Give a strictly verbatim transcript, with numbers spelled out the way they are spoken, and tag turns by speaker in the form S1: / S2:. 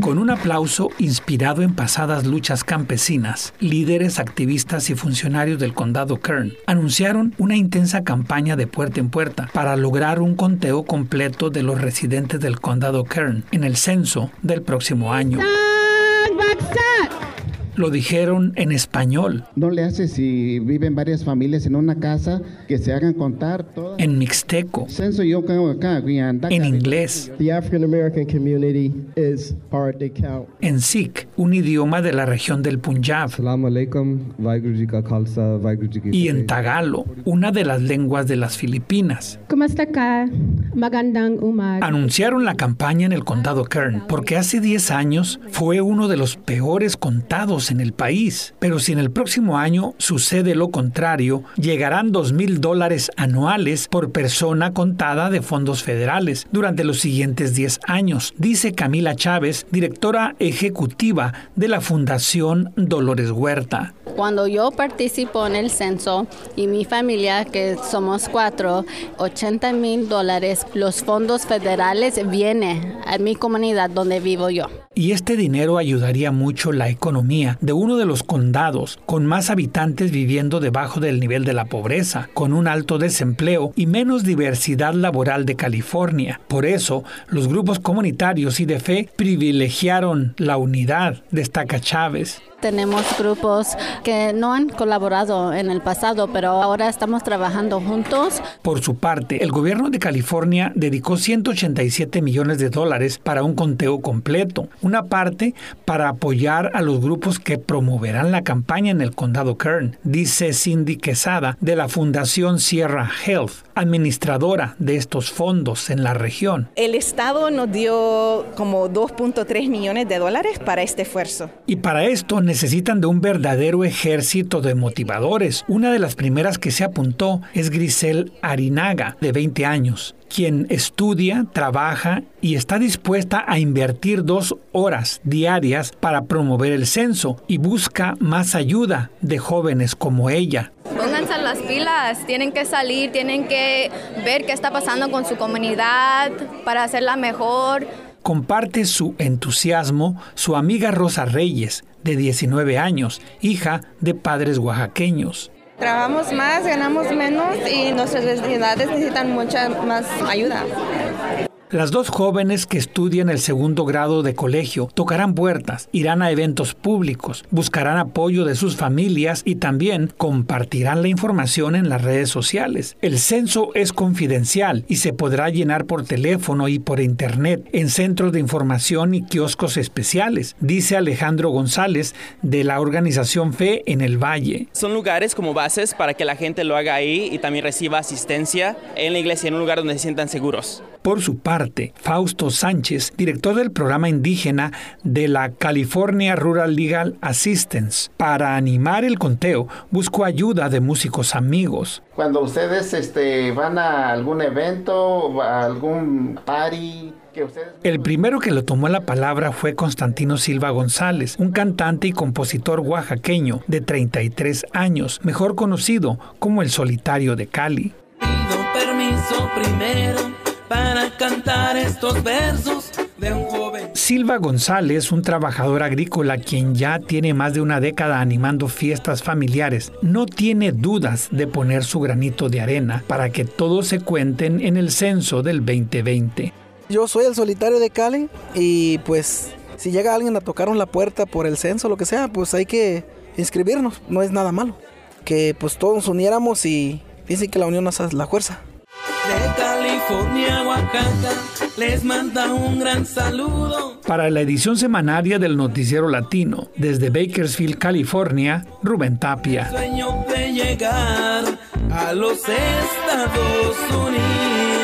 S1: Con un aplauso inspirado en pasadas luchas campesinas, líderes, activistas y funcionarios del condado Kern anunciaron una intensa campaña de puerta en puerta para lograr un conteo completo de los residentes del condado Kern en el censo del próximo año. Lo dijeron en español.
S2: No le hace si viven varias familias en una casa que se hagan contar todas.
S1: En mixteco.
S2: Censo yo creo acá,
S1: en inglés.
S3: The African American community is part they count.
S1: En Sikh, un idioma de la región del Punjab.
S3: Assalamu alaikum, Vaheguru Ji ka Khalsa, Vaheguru Ji ki
S1: Y en tagalo, una de las lenguas de las Filipinas. Anunciaron la campaña en el condado Kern porque hace diez años fue uno de los peores contados en el país. Pero si en el próximo año sucede lo contrario, llegarán dos mil dólares anuales por persona contada de fondos federales durante los siguientes diez años, dice Camila Chávez, directora ejecutiva de la Fundación Dolores Huerta.
S4: Cuando yo participo en el censo y mi familia, que somos cuatro, ochenta mil dólares, los fondos federales vienen a mi comunidad donde vivo yo.
S1: Y este dinero ayudaría mucho la economía de uno de los condados con más habitantes viviendo debajo del nivel de la pobreza, con un alto desempleo y menos diversidad laboral de California. Por eso, los grupos comunitarios y de fe privilegiaron la unidad, destaca Chávez.
S4: Tenemos grupos que no han colaborado en el pasado, pero ahora estamos trabajando juntos.
S1: Por su parte, el gobierno de California dedicó ciento ochenta y siete millones de dólares para un conteo completo. Una parte para apoyar a los grupos que promoverán la campaña en el condado Kern, dice Cindy Quesada de la Fundación Sierra Health, administradora de estos fondos en la región.
S5: El Estado nos dio como dos punto tres millones de dólares para este esfuerzo.
S1: Y para esto necesitan de un verdadero ejército de motivadores. Una de las primeras que se apuntó es Grisel Arinaga, de veinte años, quien estudia, trabaja y está dispuesta a invertir dos horas diarias para promover el censo y busca más ayuda de jóvenes como ella.
S6: Pónganse las pilas, tienen que salir, tienen que ver qué está pasando con su comunidad para hacerla mejor.
S1: Comparte su entusiasmo su amiga Rosa Reyes, de diecinueve años, hija de padres oaxaqueños.
S5: Trabajamos más, ganamos menos y nuestras necesidades necesitan mucha más ayuda.
S1: Las dos jóvenes que estudian el segundo grado de colegio tocarán puertas, irán a eventos públicos, buscarán apoyo de sus familias y también compartirán la información en las redes sociales. El censo es confidencial y se podrá llenar por teléfono y por internet en centros de información y kioscos especiales, dice Alejandro González de la organización Fe en el Valle.
S7: Son lugares como bases para que la gente lo haga ahí y también reciba asistencia en la iglesia, en un lugar donde se sientan seguros.
S1: Por su parte, Fausto Sánchez, director del programa indígena de la California Rural Legal Assistance, para animar el conteo, buscó ayuda de músicos amigos.
S2: Cuando ustedes este, van a algún evento, a algún party...
S1: El primero que lo tomó la palabra fue Constantino Silva González, un cantante y compositor oaxaqueño de treinta y tres años, mejor conocido como el Solitario de Cali.
S8: Pido permiso primero para cantar estos versos de un joven.
S1: Silva González, un trabajador agrícola quien ya tiene más de una década animando fiestas familiares, no tiene dudas de poner su granito de arena para que todos se cuenten en el censo del veinte veinte.
S9: Yo soy el Solitario de Cali y pues si llega alguien a tocarnos la puerta por el censo, lo que sea, pues hay que inscribirnos, no es nada malo. Que pues todos nos uniéramos y dicen que la unión hace la fuerza.
S8: De California, Oaxaca, les manda un gran saludo.
S1: Para la edición semanaria del Noticiero Latino, desde Bakersfield, California, Rubén Tapia.
S8: Sueño de llegar a los Estados Unidos.